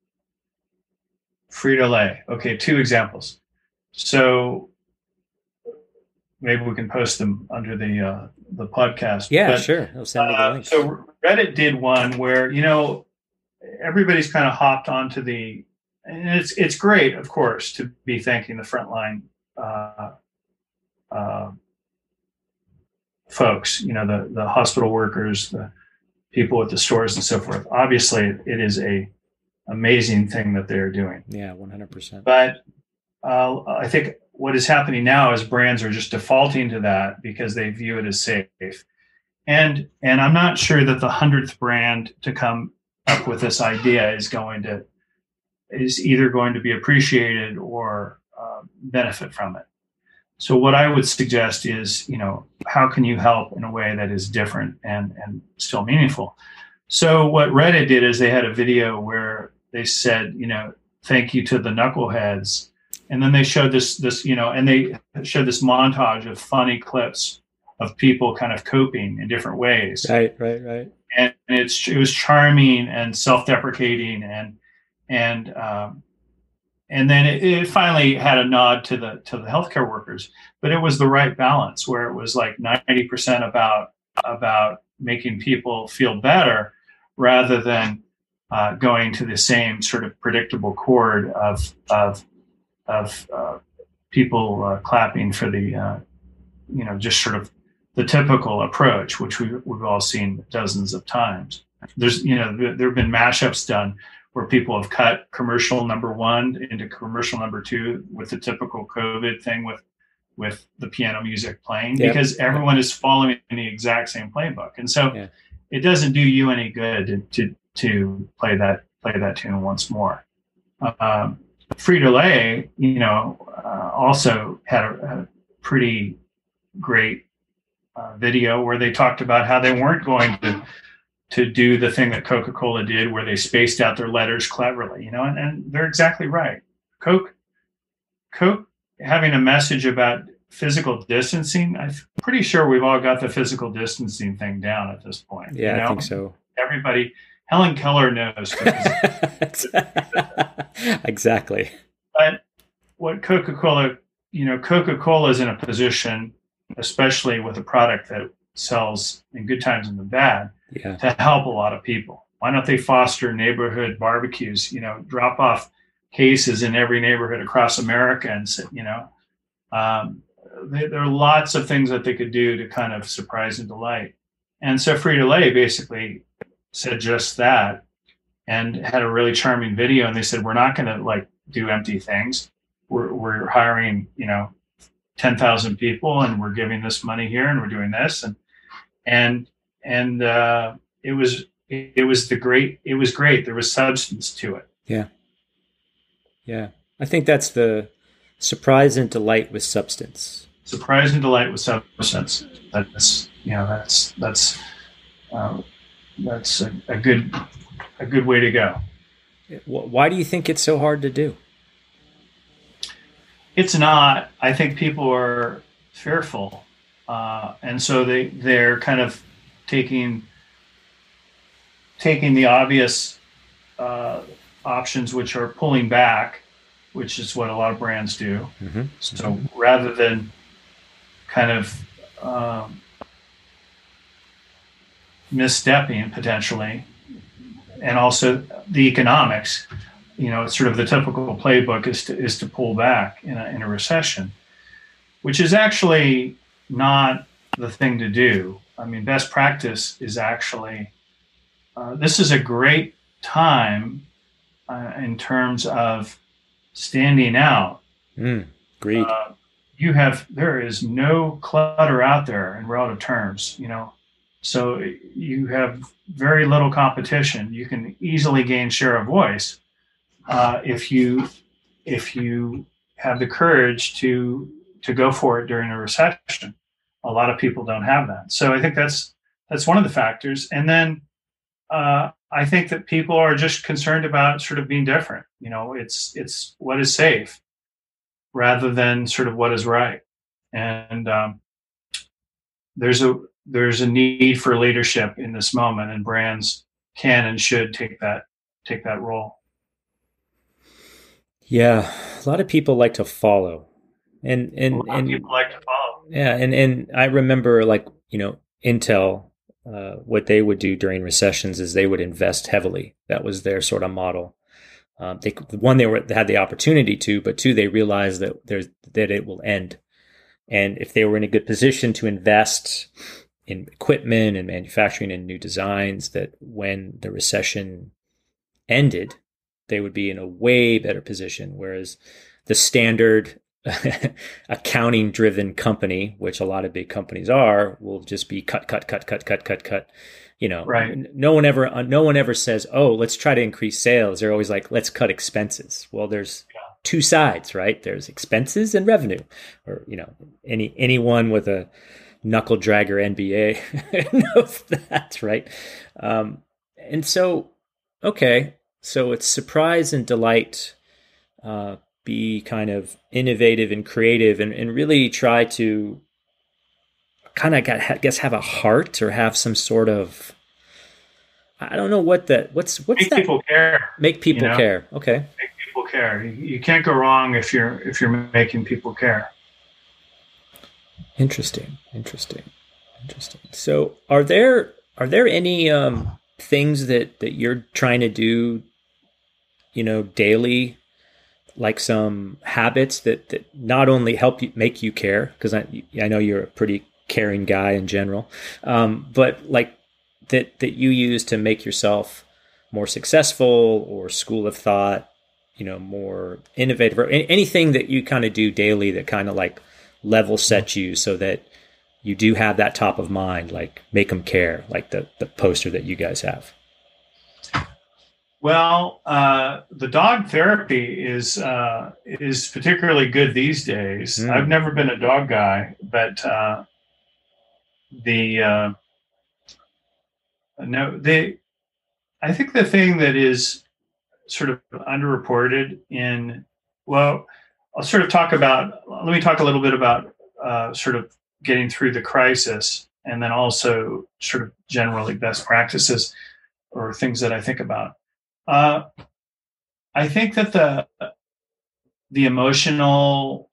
[SPEAKER 4] Frito-Lay. Okay, two examples. So maybe we can post them under the uh, the podcast.
[SPEAKER 5] Yeah,
[SPEAKER 4] but,
[SPEAKER 5] sure. I'll send me the
[SPEAKER 4] uh,
[SPEAKER 5] link.
[SPEAKER 4] So Reddit did one where, you know, everybody's kind of hopped onto the, and it's it's great, of course, to be thanking the frontline uh, uh, folks, you know, the, the hospital workers, the people at the stores and so forth. Obviously, it is a amazing thing that they're doing.
[SPEAKER 5] Yeah, one hundred percent.
[SPEAKER 4] But uh, I think what is happening now is brands are just defaulting to that because they view it as safe. And and I'm not sure that the hundredth brand to come up with this idea is going to is either going to be appreciated or uh, benefit from it. So what I would suggest is, you know, how can you help in a way that is different and, and still meaningful? So what Reddit did is they had a video where they said, you know, thank you to the knuckleheads. And then they showed this, this, you know, and they showed this montage of funny clips of people kind of coping in different ways.
[SPEAKER 5] Right, right, right.
[SPEAKER 4] and it's it was charming and self-deprecating, and and um, and then it, it finally had a nod to the to the healthcare workers, but it was the right balance where it was like ninety percent about about making people feel better rather than uh, going to the same sort of predictable chord of of of uh, people uh, clapping for the uh, you know just sort of the typical approach, which we, we've all seen dozens of times. There's, you know, there, there have been mashups done where people have cut commercial number one into commercial number two with the typical COVID thing with, with the piano music playing, yep. because everyone is following the exact same playbook. And so yeah. it doesn't do you any good to, to, to play that, play that tune once more. Um, Frito-Lay, you know, uh, also had a, a pretty great Uh, video where they talked about how they weren't going to to do the thing that Coca-Cola did, where they spaced out their letters cleverly, you know, and, and they're exactly right. Coke, Coke having a message about physical distancing, I'm pretty sure we've all got the physical distancing thing down at this point.
[SPEAKER 5] Yeah,
[SPEAKER 4] you know?
[SPEAKER 5] I think so.
[SPEAKER 4] Everybody, Helen Keller knows.
[SPEAKER 5] Exactly.
[SPEAKER 4] But what Coca-Cola, you know, Coca-Cola is in a position, especially with a product that sells in good times and the bad,
[SPEAKER 5] yeah.
[SPEAKER 4] to help a lot of people. Why don't they foster neighborhood barbecues, you know, drop off cases in every neighborhood across America and, you know, um, they, there are lots of things that they could do to kind of surprise and delight. And so Frito-Lay basically said just that and had a really charming video. And they said, we're not going to like do empty things. We're, we're hiring, you know, ten thousand people, and we're giving this money here, and we're doing this, and and and uh, it was it was the great it was great. There was substance to it.
[SPEAKER 5] Yeah, yeah. I think that's the surprise and delight with substance.
[SPEAKER 4] Surprise and delight with substance. That's you know that's that's um, that's a, a good a good way to go.
[SPEAKER 5] Why do you think it's so hard to do?
[SPEAKER 4] It's not. I think people are fearful, uh, and so they they're kind of taking taking the obvious uh, options, which are pulling back, which is what a lot of brands do.
[SPEAKER 5] Mm-hmm.
[SPEAKER 4] So
[SPEAKER 5] mm-hmm.
[SPEAKER 4] rather than kind of um, misstepping potentially, and also the economics. You know, it's sort of the typical playbook is to is to pull back in a, in a recession, which is actually not the thing to do. I mean, best practice is actually, uh, this is a great time uh, in terms of standing out.
[SPEAKER 5] Mm, agreed.
[SPEAKER 4] Uh, you have, there is no clutter out there in relative terms, you know, so you have very little competition. You can easily gain share of voice. Uh, if you if you have the courage to to go for it during a recession, a lot of people don't have that. So I think that's that's one of the factors. And then uh, I think that people are just concerned about sort of being different. You know, it's it's what is safe rather than sort of what is right. And um, there's a there's a need for leadership in this moment, and brands can and should take that take that role.
[SPEAKER 5] Yeah, a lot of people like to follow, and and
[SPEAKER 4] a lot
[SPEAKER 5] and
[SPEAKER 4] of people like to follow.
[SPEAKER 5] Yeah, and and I remember, like, you know, Intel, uh, what they would do during recessions is they would invest heavily. That was their sort of model. Um, they one they were they had the opportunity to, but two, they realized that there's that it will end, and if they were in a good position to invest in equipment and manufacturing and new designs, that when the recession ended, they would be in a way better position. Whereas the standard accounting driven company, which a lot of big companies are, will just be cut, cut, cut, cut, cut, cut, cut. You know,
[SPEAKER 4] right.
[SPEAKER 5] no one ever, no one ever says, oh, let's try to increase sales. They're always like, let's cut expenses. Well, there's yeah. two sides, right? There's expenses and revenue, or, you know, any, anyone with a knuckle dragger N B A knows that, right? Um, and so, okay. So it's surprise and delight, uh, be kind of innovative and creative, and, and really try to kind of, I guess, have a heart or have some sort of I don't know what that, what's, what's
[SPEAKER 4] Make
[SPEAKER 5] that?
[SPEAKER 4] people care.
[SPEAKER 5] Make people
[SPEAKER 4] you know?
[SPEAKER 5] care. Okay.
[SPEAKER 4] Make people care. You, you can't go wrong if you're, if you're making people care.
[SPEAKER 5] Interesting. Interesting. Interesting. So are there, are there any, um, things that, that you're trying to do, you know, daily, like some habits that, that not only help you make you care, because I, I know you're a pretty caring guy in general, um, but like that, that you use to make yourself more successful or school of thought, you know, more innovative, or anything that you kind of do daily that kind of like level set you so that you do have that top of mind, like make them care, like the, the poster that you guys have.
[SPEAKER 4] Well, uh, the dog therapy is uh, is particularly good these days. Mm. I've never been a dog guy, but uh, the uh, no, they. I think the thing that is sort of underreported in, well, I'll sort of talk about. Let me talk a little bit about uh, sort of getting through the crisis, and then also sort of generally best practices or things that I think about. Uh, I think that the the emotional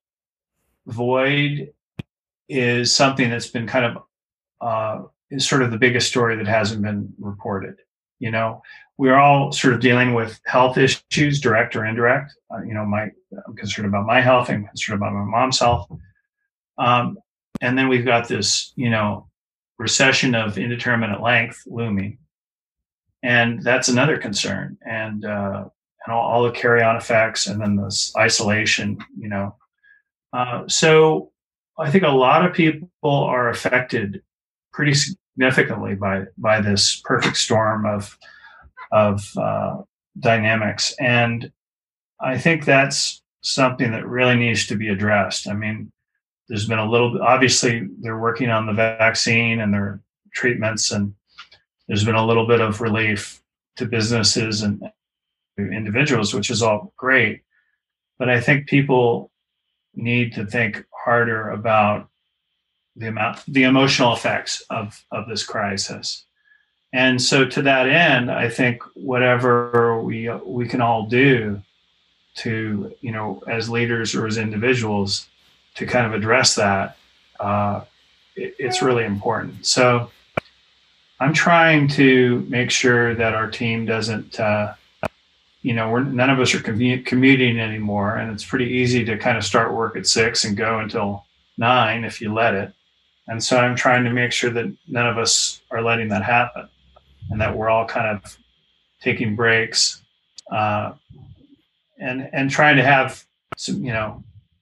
[SPEAKER 4] void is something that's been kind of uh, is sort of the biggest story that hasn't been reported. You know, we're all sort of dealing with health issues, direct or indirect. Uh, you know, my I'm concerned about my health. I'm concerned about my mom's health. Um, and then we've got this, you know, recession of indeterminate length looming. And that's another concern, and uh, and all, all the carry-on effects, and then this isolation. You know, uh, so I think a lot of people are affected pretty significantly by by this perfect storm of of uh, dynamics, and I think that's something that really needs to be addressed. I mean, there's been a little. Obviously, they're working on the vaccine and their treatments, and there's been a little bit of relief to businesses and individuals, which is all great. But I think people need to think harder about the amount, the emotional effects of, of this crisis. And so to that end, I think whatever we we can all do to, you know, as leaders or as individuals to kind of address that, uh, it, it's really important. So I'm trying to make sure that our team doesn't, uh, you know, we're, none of us are commu- commuting anymore, and it's pretty easy to kind of start work at six and go until nine if you let it. And so I'm trying to make sure that none of us are letting that happen, and that we're all kind of taking breaks uh, and and trying to have some, you know,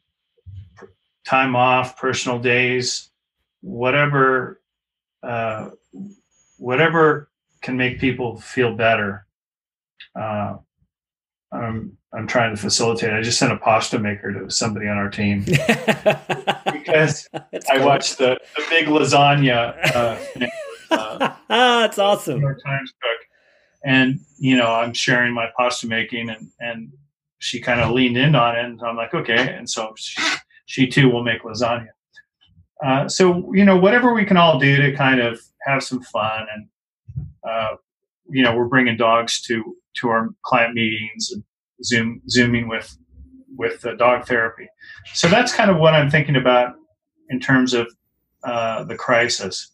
[SPEAKER 4] time off, personal days, whatever. Uh, Whatever can make people feel better, uh, I'm I'm trying to facilitate. I just sent a pasta maker to somebody on our team because I cool. watched the, the big lasagna. Uh, uh,
[SPEAKER 5] That's awesome.
[SPEAKER 4] New York Times cook, and you know, I'm sharing my pasta making, and and she kind of leaned in on it, and I'm like, okay, and so she, she too will make lasagna. Uh, so, you know, whatever we can all do to kind of have some fun, and, uh, you know, we're bringing dogs to, to our client meetings and Zoom, Zooming with, with the dog therapy. So that's kind of what I'm thinking about in terms of, uh, the crisis.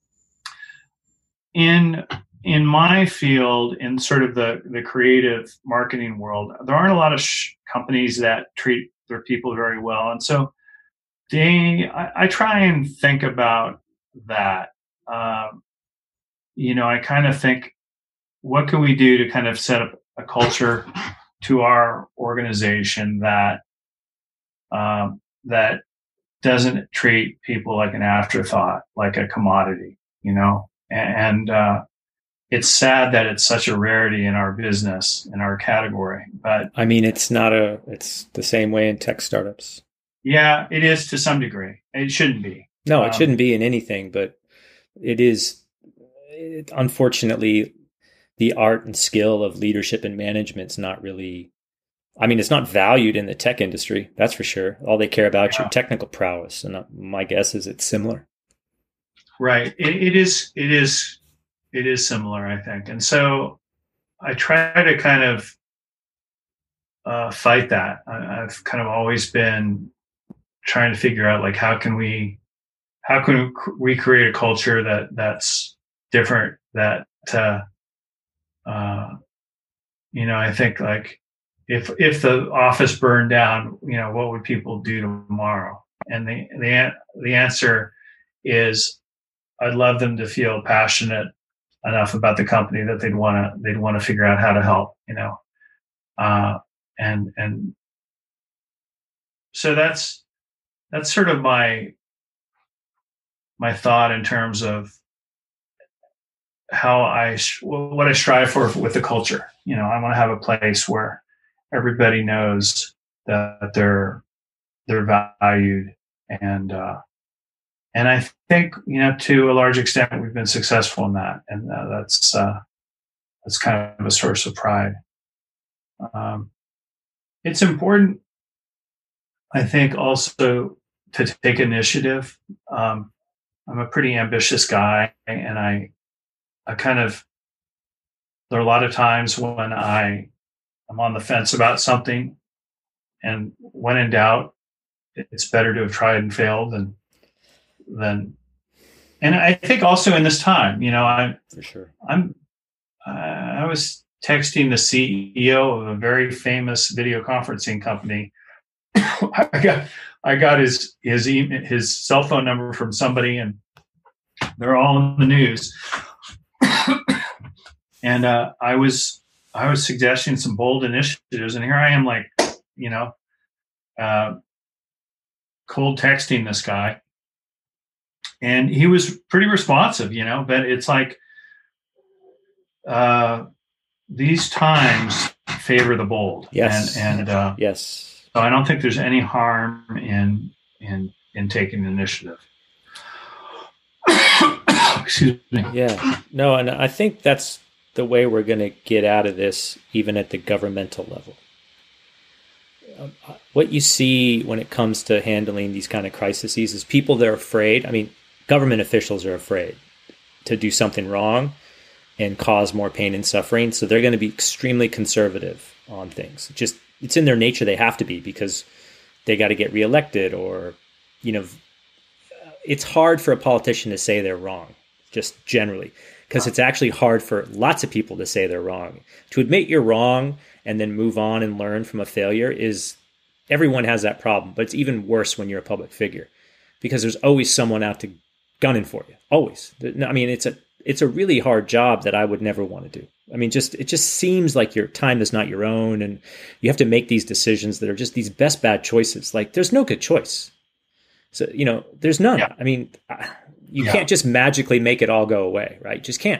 [SPEAKER 4] In, in my field, in sort of the, the creative marketing world, there aren't a lot of sh- companies that treat their people very well. And so, They, I, I try and think about that. Um, you know, I kind of think, what can we do to kind of set up a culture to our organization that um, that doesn't treat people like an afterthought, like a commodity, you know? And uh, it's sad that it's such a rarity in our business, in our category. But
[SPEAKER 5] I mean, it's not a, it's the same way in tech startups.
[SPEAKER 4] Yeah, it is to some degree. It shouldn't be.
[SPEAKER 5] No, it
[SPEAKER 4] um,
[SPEAKER 5] shouldn't be in anything, but it is, it, unfortunately, the art and skill of leadership and management is not really, I mean, it's not valued in the tech industry, that's for sure. All they care about is yeah. your technical prowess. And my guess is it's similar.
[SPEAKER 4] Right. It, it is, it is, it is similar, I think. And so I try to kind of uh, fight that. I, I've kind of always been trying to figure out, like, how can we, how can we create a culture that that's different, that, uh, uh, you know, I think, like, if, if the office burned down, you know, what would people do tomorrow? And the, the, the answer is, I'd love them to feel passionate enough about the company that they'd want to, they'd want to figure out how to help, you know? Uh, and, and so that's, that's sort of my, my thought in terms of how I, what I strive for with the culture. You know, I want to have a place where everybody knows that they're, they're valued. And, uh, and I think, you know, to a large extent, we've been successful in that. And uh, that's, uh, that's kind of a source of pride. Um, it's important, I think, also to take initiative. Um, I'm a pretty ambitious guy, and I, I kind of, there are a lot of times when I, I'm on the fence about something, and when in doubt, it's better to have tried and failed than, than, and I think also in this time, you know, I,
[SPEAKER 5] for sure, I'm,
[SPEAKER 4] uh, I was texting the C E O of a very famous video conferencing company. I got, I got his, his, email, his cell phone number from somebody, and they're all in the news. And uh, I was, I was suggesting some bold initiatives, and here I am, like, you know, uh, cold texting this guy, and he was pretty responsive, you know. But it's like, uh, these times favor the bold.
[SPEAKER 5] Yes,
[SPEAKER 4] and and uh,
[SPEAKER 5] yes.
[SPEAKER 4] So I don't think there's any harm in in in taking initiative. Excuse me.
[SPEAKER 5] Yeah. No, and I think that's the way we're going to get out of this, even at the governmental level. Um, what you see when it comes to handling these kind of crises is people that are afraid. I mean, government officials are afraid to do something wrong and cause more pain and suffering. So they're going to be extremely conservative on things. Just, it's in their nature. They have to be, because they got to get reelected, or, you know, it's hard for a politician to say they're wrong, just generally, because it's actually hard for lots of people to say they're wrong. To admit you're wrong and then move on and learn from a failure is, everyone has that problem, but it's even worse when you're a public figure, because there's always someone out to gunning for you. Always. I mean, it's a, it's a really hard job that I would never want to do. I mean, just, it just seems like your time is not your own, and you have to make these decisions that are just these best bad choices. Like, there's no good choice. So, you know, there's none. Yeah. I mean, you yeah. can't just magically make it all go away, right? Just can't.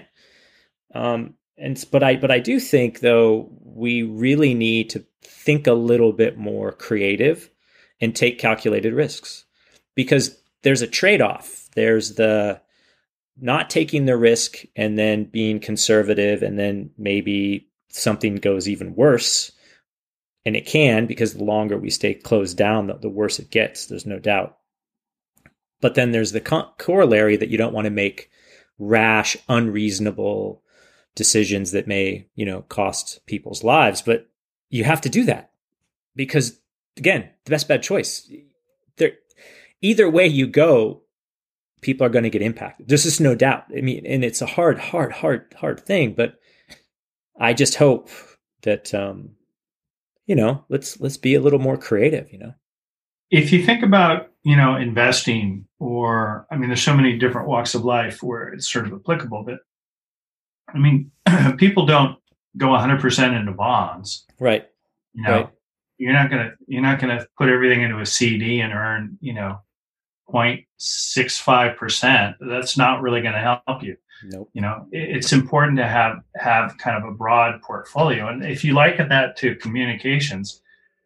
[SPEAKER 5] Um, and, but I, but I do think, though, we really need to think a little bit more creative and take calculated risks, because there's a trade-off. There's the not taking the risk and then being conservative, and then maybe something goes even worse. And it can, because the longer we stay closed down, the, the worse it gets. There's no doubt. But then there's the co- corollary that you don't want to make rash, unreasonable decisions that may, you know, cost people's lives. But you have to do that, because, again, the best bad choice. There, either way you go, people are going to get impacted. There's just no doubt. I mean, and it's a hard, hard, hard, hard thing. But I just hope that, um, you know, let's let's be a little more creative. You know,
[SPEAKER 4] if you think about, you know, investing, or, I mean, there's so many different walks of life where it's sort of applicable. But I mean, people don't go one hundred percent into bonds,
[SPEAKER 5] right?
[SPEAKER 4] You know, right. you're not gonna you're not gonna put everything into a C D and earn, you know, zero point six five percent. That's not really going to help you.
[SPEAKER 5] Nope.
[SPEAKER 4] You know, it's important to have have kind of a broad portfolio. And if you liken that to communications,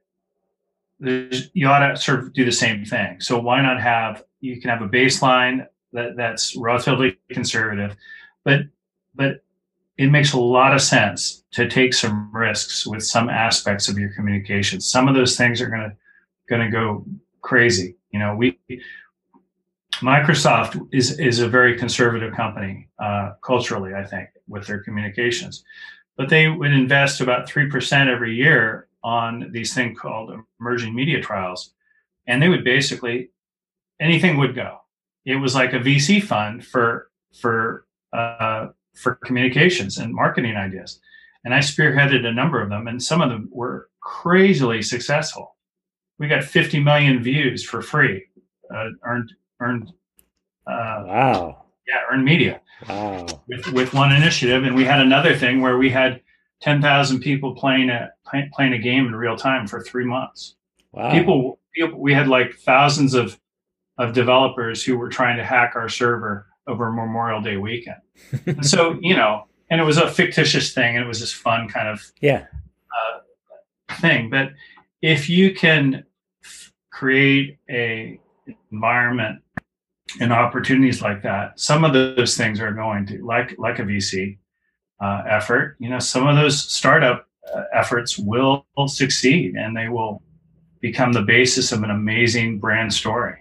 [SPEAKER 4] you ought to sort of do the same thing. So why not have, you can have a baseline that, that's relatively conservative, but but it makes a lot of sense to take some risks with some aspects of your communications. Some of those things are going to going to go crazy. You know, we Microsoft is is a very conservative company uh, culturally, I think, with their communications, but they would invest about three percent every year on these things called emerging media trials, and they would basically anything would go. It was like a V C fund for for uh, for communications and marketing ideas, and I spearheaded a number of them, and some of them were crazily successful. We got fifty million views for free, uh, earned. earned uh,
[SPEAKER 5] wow
[SPEAKER 4] yeah earned media
[SPEAKER 5] wow
[SPEAKER 4] with with one initiative. And we had another thing where we had ten thousand people playing a playing a game in real time for three months.
[SPEAKER 5] Wow.
[SPEAKER 4] People, people we had like thousands of of developers who were trying to hack our server over Memorial Day weekend. And so, you know, and it was a fictitious thing, and it was this fun kind of
[SPEAKER 5] yeah
[SPEAKER 4] uh, thing. But if you can f- create a environment and opportunities like that, some of those things are going to, like like a V C uh, effort, you know, some of those startup uh, efforts will, will succeed, and they will become the basis of an amazing brand story.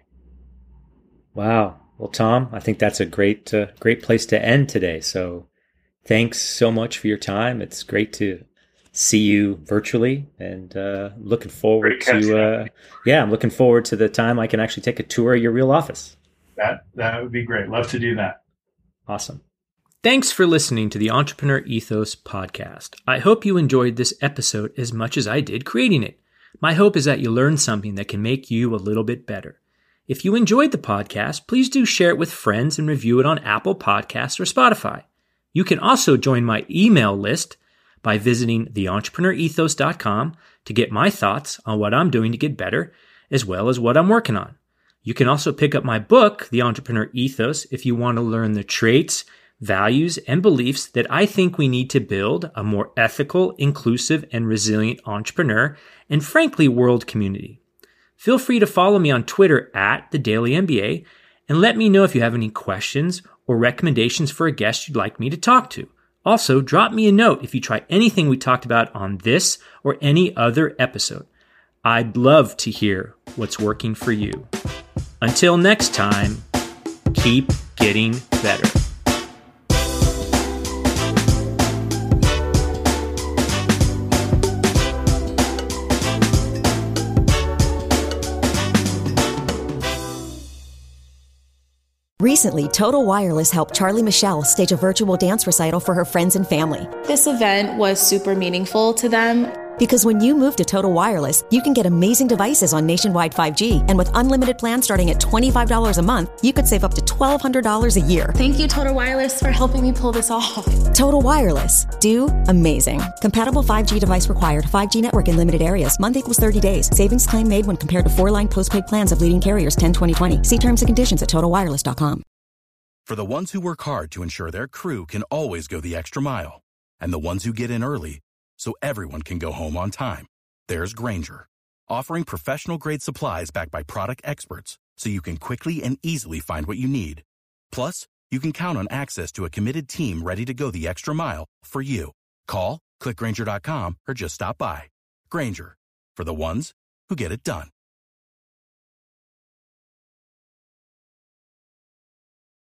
[SPEAKER 5] Wow. Well, Tom, I think that's a great uh, great place to end today. So thanks so much for your time. It's great to see you virtually, and uh, looking forward to uh, yeah, I'm looking forward to the time I can actually take a tour of your real office.
[SPEAKER 4] That that would be great. Love to do that.
[SPEAKER 5] Awesome.
[SPEAKER 3] Thanks for listening to the Entrepreneur Ethos podcast. I hope you enjoyed this episode as much as I did creating it. My hope is that you learned something that can make you a little bit better. If you enjoyed the podcast, please do share it with friends and review it on Apple Podcasts or Spotify. You can also join my email list by visiting the entrepreneur ethos dot com to get my thoughts on what I'm doing to get better, as well as what I'm working on. You can also pick up my book, The Entrepreneur Ethos, if you want to learn the traits, values, and beliefs that I think we need to build a more ethical, inclusive, and resilient entrepreneur and, frankly, world community. Feel free to follow me on Twitter at The Daily M B A and let me know if you have any questions or recommendations for a guest you'd like me to talk to. Also, drop me a note if you try anything we talked about on this or any other episode. I'd love to hear what's working for you. Until next time, keep getting better.
[SPEAKER 6] Recently, Total Wireless helped Charlie Michelle stage a virtual dance recital for her friends and family.
[SPEAKER 7] This event was super meaningful to them.
[SPEAKER 6] Because when you move to Total Wireless, you can get amazing devices on nationwide five G. And with unlimited plans starting at twenty-five dollars a month, you could save up to twelve hundred dollars a year.
[SPEAKER 7] Thank you, Total Wireless, for helping me pull this off.
[SPEAKER 6] Total Wireless. Do amazing. Compatible five G device required. five G network in limited areas. Month equals thirty days. Savings claim made when compared to four-line postpaid plans of leading carriers ten twenty twenty. See terms and conditions at total wireless dot com.
[SPEAKER 8] For the ones who work hard to ensure their crew can always go the extra mile, and the ones who get in early so everyone can go home on time, there's Grainger, offering professional-grade supplies backed by product experts so you can quickly and easily find what you need. Plus, you can count on access to a committed team ready to go the extra mile for you. Call, click Grainger dot com, or just stop by. Grainger, for the ones who get it done.